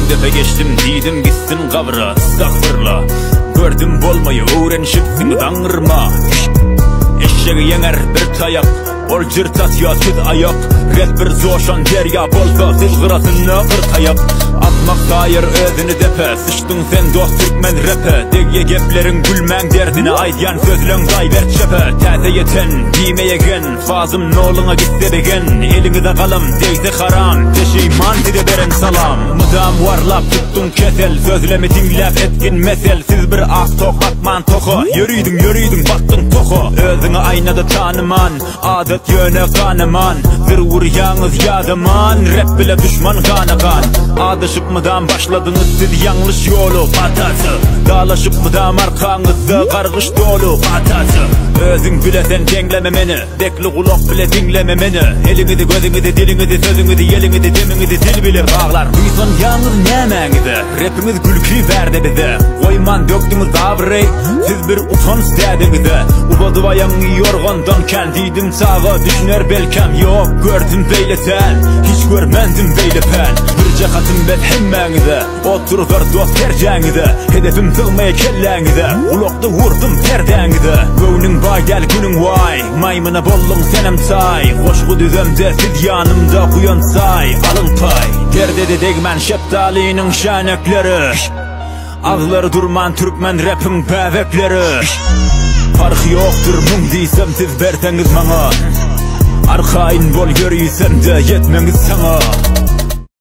defa geçtim diýdim gitsin gabra estağfurullah. Gördüm bolmayı öğrenişipsin dağırma. Eşeği yener bir tayak, ol cırtatya tüd ayak. Red bir zoşan derya bolsa siz gırasını kır tayak. Atmak dair özünü depe, sıçtın sen dost Türkmen rap'e. Degye geplerin gülmen derdine aydiyan sözlön gayber çepe. Täze yeten, giymeye gen, fazım noluna gitse begen. Elini de kalım, deyse haram, peşiman dide beren salam. Mıdam varlap tuttun kesel, sözlemi dinlep etkin mesel. Siz bir ak tok atman toku, yürüydüm baktın toku. Özünü aynada tanıman, adet yöne kanıman. Zır vur yalnız yadıman, rap bile düşman kanakan. Adaşıp mıdan başladınız siz yanlış yolu batası. Dağlaşıp mıdan arkanızda kargış dolu batası. Özün bilesen dengleme meni, bekli kulak bile dinleme beni. Elini de gözünü de dilini de sözünü de yelini de demini de dil bile bağlar. Duysan yalnız nemenizi, rapiniz gülkü verdi bize. Koyman döktünüz avrey, siz bir utanç dedinize. Ubadıvayan yorgandan kendiydim sağa düşüner belkem. Yok gördüm beyle sen, hiç görmendim beyle pen. Bir cehatım bet hemmenize, oturur dost tercenize. Hedefim sığmaya kellenize, ulokta vurdum perdenize. Göğünün bay gel günün vay, maymına bollum senem say. Hoşgu düzemde siz yanımda kuyon say, alın pay. Derde degmen şeptalinin şanekleri, ağları durman Türkmen rapin bebekleri. Farkı yoktur mum diysem siz verseniz bana. Arkain bol yürüysem de yetmeniz sana.